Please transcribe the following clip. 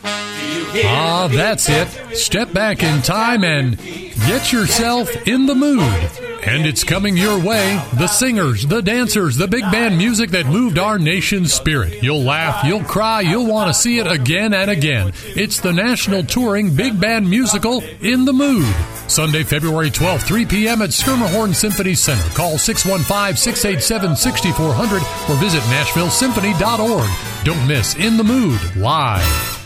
Ah, that's it. Step back in time and get yourself in the mood. And it's coming your way. The singers, the dancers, the big band music that moved our nation's spirit. You'll laugh, you'll cry, you'll want to see it again and again. It's the National Touring Big Band Musical, In the Mood. Sunday, February 12th, 3 p.m. at Schermerhorn Symphony Center. Call 615-687-6400 or visit NashvilleSymphony.org. Don't miss In the Mood live.